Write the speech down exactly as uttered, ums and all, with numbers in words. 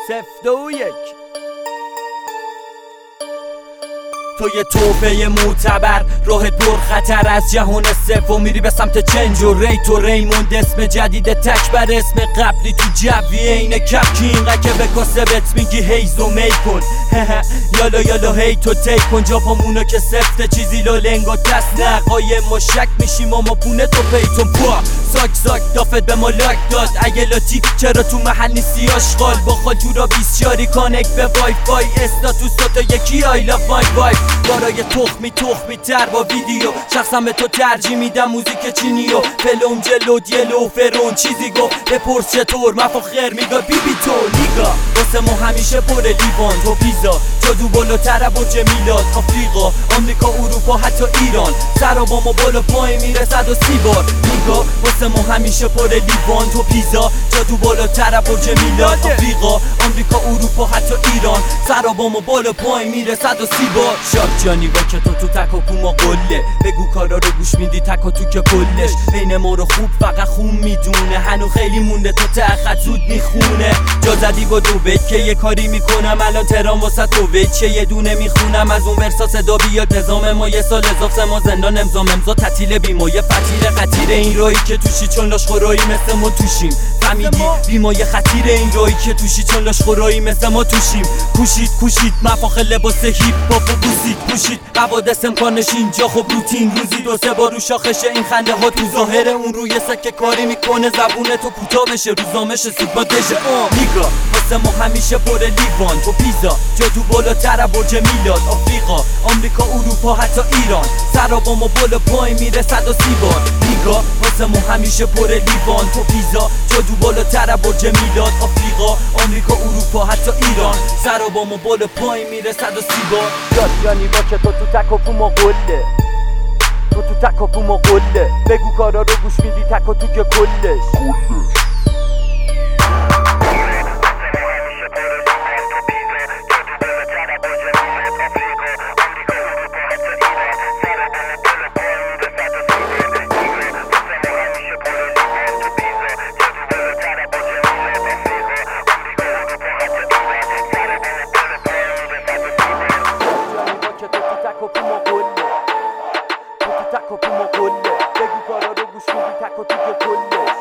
سفت و یک. تو یه توفه معتبر، راهت پر خطر، از جهان سوم میری به سمت چنج و ریت و ریموند. اسم جدید تکبر، اسم قبلی تو جوی اینه کپ کی اینقدر که به کاسبت میگی هیز و می کن. یالا یالا هی تو تیک کن، جا پامونو که سفته چیزی لالنگ و دست نقای ما شک میشیم اما پونه تو پیتون پا ساک ساک دافت به ما لاک داد. اگه لاتی چرا تو محل نیستی آشغال، با خال تو را بیسیاری کانک به وای فای استاتوس تا یکی آیلا وای وای. برای تخمی تخمی تر با ویدیو شخصا به تو ترجیح میدم موزیک چینی و فلوم جلو دیلو فرون چیزی گفت بپرس چطور مفاخر میگا بی بی تو لیگا واسه ما همیشه پر لیوان تو پیزا جادو بالاتر برج میلاد آفریقا آمریکا اروپا حتی ایران سرا با ما بالا پای میره صد و سی بار لیگا واسه ما همیشه پر لیوان تو پیزا جادو بالاتر برج میلاد آفریقا آمریکا اروپا حتی ایران سرا با ما بالا پای میره صد و سی بار. شاک جانی با که تو تو تک و پوما قله بگو کارا رو گوش میدی تک و تو که کلش بین ما رو خوب فقط خون میدونه هنو خیلی مونده تو تخت زود میخونه جا زدی با دو بیت که یه کاری میکنم الان ترام واسه تو بیت چه یه دونه میخونم از اون ورسا صدا بیاد نظام ما یه سال اضافه ما زندان امضا ممضا تعطیل بیمایه فتیل قطیر این راهی که توشی چون لاش خورایی مثل ما توشیم فهمیدی بیمایه خطیر این راهی که توشی چون لاش خورایی مثل ما توشیم کوشید کوشید مفاخ لباس هیپ هاپ و بوسید پوشید حوادث امکانش اینجا خب روتین روزی دو سه بار رو شاخشه این خنده ها تو ظاهر اون روی سکه کاری میکنه زبونه تو کوتاه بشه روزامش سیگما دژه آ نیگا واسه ما همیشه پر لیوان تو پیزا جادو بالاتر برج میلاد آفریقا آمریکا اروپا حتی ایران سرا با ما بالا پای میره صد و سی بار نیگا واسه ما همیشه پر لیوان تو پیزا جادو بالاتر برج میلاد آفریقا آمریکا اروپا حتی ایران سرا با ما بالا پای میره صد و سی بار. یعنی با که تو تو تک و پوما قله تو تو تک و پوما قله بگو کارا رو گوش میدی تک و تو که کلش تک و پوما قله بگو کارا رو گوش میدی تک و تو که کله